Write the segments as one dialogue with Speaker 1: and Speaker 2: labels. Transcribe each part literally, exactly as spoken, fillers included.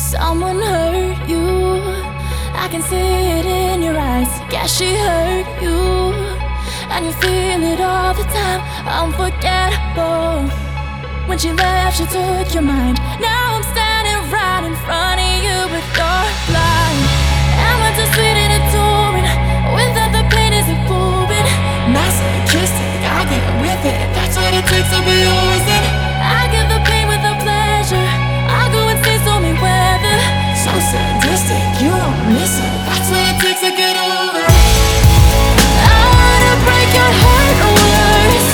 Speaker 1: Someone hurt you, I can see it in your eyes. Guess she hurt you, and you feel it all the time. Unforgettable. When she left, she took your mind. Now I'm standing right in front of you, but you're blind. Am I too sweet and adoring without the pain is moving?
Speaker 2: Masochistic, I get with it. That's what it takes to be yours. And
Speaker 1: I give the pain with the pleasure. I go and see stormy weather.
Speaker 2: so sadistic, you don't miss it. That's what it takes to get over.
Speaker 1: I wanna break your heart worse.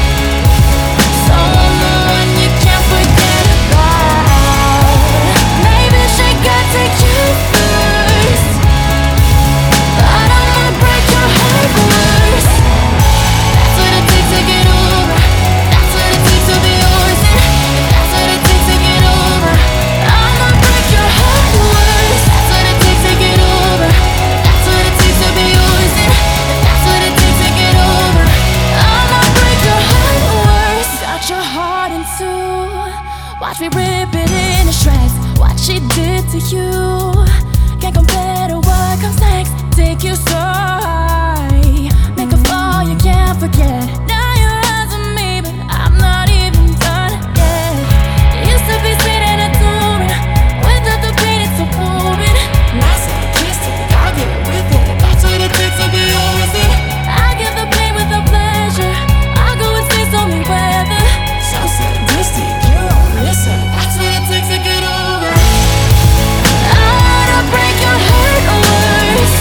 Speaker 1: Someone you can't forget about. Maybe she got to you first, but I wanna break your heart worse. That's what it takes to get over. That's what it takes to be yours. And that's what it takes to get over. I'ma break your heart worse. That's what it takes to get over. That's what it takes to be yours. And that's what it takes to get over. I'ma break your heart worse. Got your heart in two. Watch me rip it into shreds. What she did to you can't compare to what comes next. Take you so high, make a fall you can't forget. Now your eyes on me, but I'm not even done yet. It used to be sweet and adoring without the pain it's so boring.
Speaker 2: Masochistic, I get with it. That's what it takes to be yours. And
Speaker 1: I give the pain with the pleasure. I go and see stormy weather.
Speaker 2: so sadistic, you don't miss it. That's what it takes to get over.
Speaker 1: I wanna break your heart worse.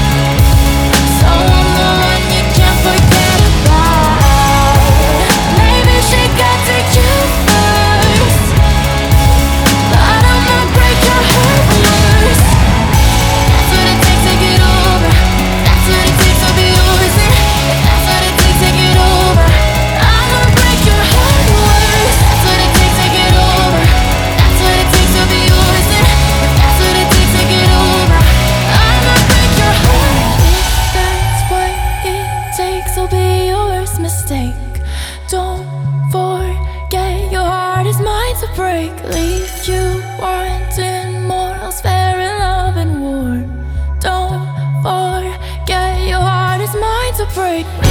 Speaker 1: Someone you can't forget about. Maybe she got to you first, but I'ma break your heart worse. That's what it takes to get over. That's what it takes to be yours. And that's what it takes to get over. I'ma break your heart worse. That's what it takes to get over. That's what it takes to be yours. And that's what it takes to get over. I'ma break your heart. If that's what it takes, I'll be yours. Mistake. Don't forget your heart is mine to break. Leave you wanting more, else fair in love and war. Don't forget your heart is mine to break.